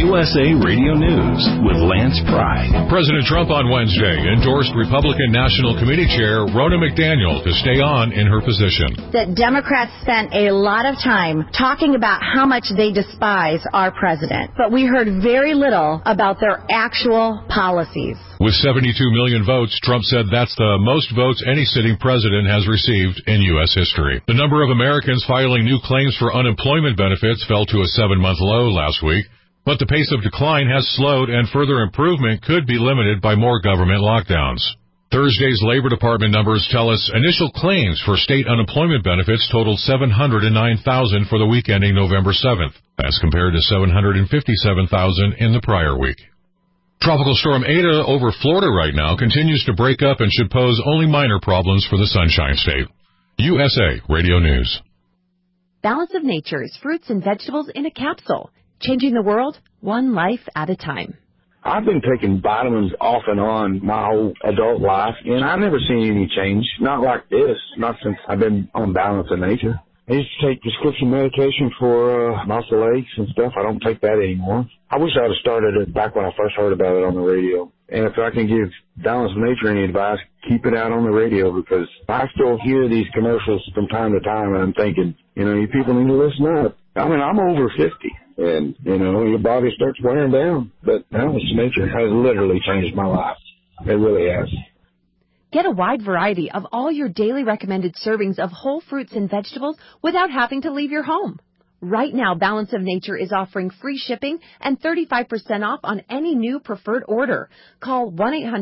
USA Radio News with Lance Pry. President Trump on Wednesday endorsed Republican National Committee Chair Ronna McDaniel to stay on in her position. That Democrats spent a lot of time talking about how much they despise our president, but we heard very little about their actual policies. With 72 million votes, Trump said that's the most votes any sitting president has received in U.S. history. The number of Americans filing new claims for unemployment benefits fell to a 7-month low last week, but the pace of decline has slowed and further improvement could be limited by more government lockdowns. Thursday's Labor Department numbers tell us initial claims for state unemployment benefits totaled 709,000 for the week ending November 7th, as compared to 757,000 in the prior week. Tropical storm Eta over Florida right now continues to break up and should pose only minor problems for the Sunshine State. USA Radio News. Balance of Nature's fruits and vegetables in a capsule, changing the world one life at a time. I've been taking vitamins off and on my whole adult life, and I've never seen any change. Not like this, not since I've been on Balance of Nature. I used to take prescription medication for muscle aches and stuff. I don't take that anymore. I wish I would have started it back when I first heard about it on the radio. And if I can give Balance of Nature any advice, keep it out on the radio, because I still hear these commercials from time to time, and I'm thinking, you people need to listen up. I mean, I'm over 50, and, your body starts wearing down. But Balance of Nature has literally changed my life. It really has. Get a wide variety of all your daily recommended servings of whole fruits and vegetables without having to leave your home. Right now, Balance of Nature is offering free shipping and 35% off on any new preferred order. Call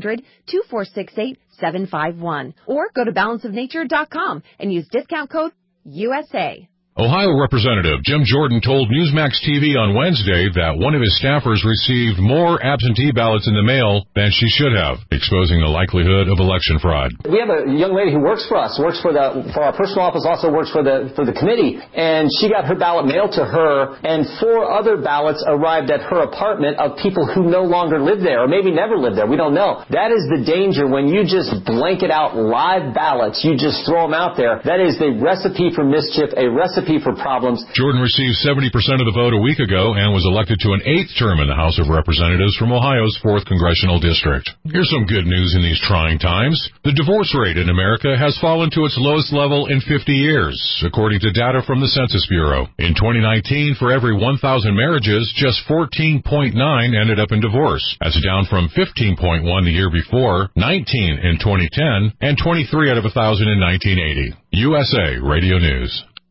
1-800-246-8751 or go to balanceofnature.com and use discount code USA. Ohio Representative Jim Jordan told Newsmax TV on Wednesday that one of his staffers received more absentee ballots in the mail than she should have, exposing the likelihood of election fraud. We have a young lady who works for us, works for our personal office, also works for the committee, and she got her ballot mailed to her, and 4 other ballots arrived at her apartment of people who no longer live there, or maybe never lived there. We don't know. That is the danger when you just blanket out live ballots. You just throw them out there. That is the recipe for mischief, a recipe for problems. Jordan received 70% of the vote a week ago and was elected to an 8th term in the House of Representatives from Ohio's 4th Congressional District. Here's some good news in these trying times. The divorce rate in America has fallen to its lowest level in 50 years, according to data from the Census Bureau. In 2019, for every 1,000 marriages, just 14.9 ended up in divorce. That's down from 15.1 the year before, 19 in 2010, and 23 out of 1,000 in 1980. USA Radio News.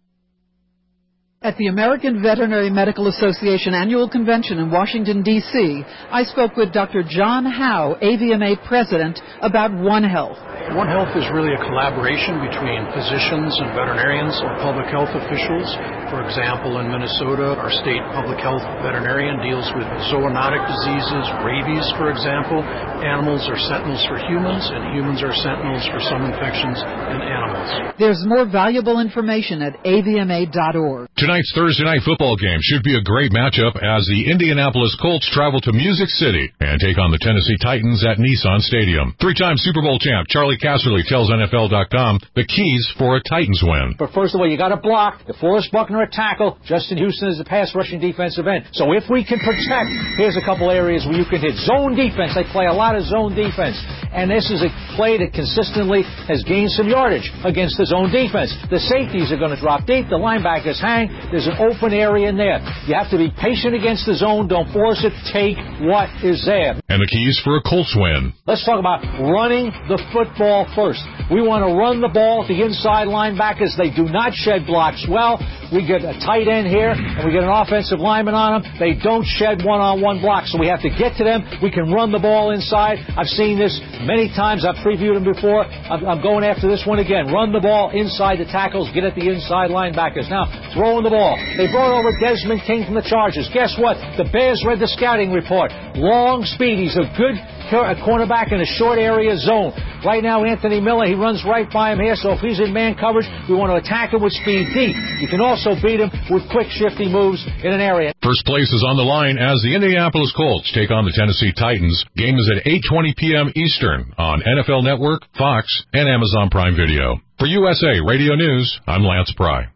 At the American Veterinary Medical Association Annual Convention in Washington, D.C., I spoke with Dr. John Howe, AVMA President, about One Health. One Health is really a collaboration between physicians and veterinarians and public health officials. For example, in Minnesota, our state public health veterinarian deals with zoonotic diseases, rabies, for example. Animals are sentinels for humans, and humans are sentinels for some infections in animals. There's more valuable information at avma.org. Tonight's Thursday night football game should be a great matchup as the Indianapolis Colts travel to Music City and take on the Tennessee Titans at Nissan Stadium. 3-time Super Bowl champ Charlie Casserly tells NFL.com the keys for a Titans win. But first of all, you got to block. DeForest Buckner at tackle. Justin Houston is the pass rushing defensive end. So if we can protect, here's a couple areas where you can hit. Zone defense. They play a lot of zone defense. And this is a play that consistently has gained some yardage against the zone defense. The safeties are going to drop deep. The linebackers hang. There's an open area in there. You have to be patient against the zone. Don't force it. Take what is there. And the keys for a Colts win. Let's talk about running the football first. We want to run the ball at the inside linebackers. They do not shed blocks well. We get a tight end here, and we get an offensive lineman on them. They don't shed one-on-one blocks, so we have to get to them. We can run the ball inside. I've seen this many times. I've previewed them before. I'm going after this one again. Run the ball inside the tackles. Get at the inside linebackers. Now, throwing the ball. They brought over Desmond King from the Chargers. Guess what? The Bears read the scouting report. Long speed. He's a good cornerback in a short area zone. Right now, Anthony Miller, he runs right by him here, so if he's in man coverage, we want to attack him with speed deep. You can also beat him with quick, shifty moves in an area. First place is on the line as the Indianapolis Colts take on the Tennessee Titans. Game is at 8:20 p.m. Eastern on NFL Network, Fox, and Amazon Prime Video. For USA Radio News, I'm Lance Pry.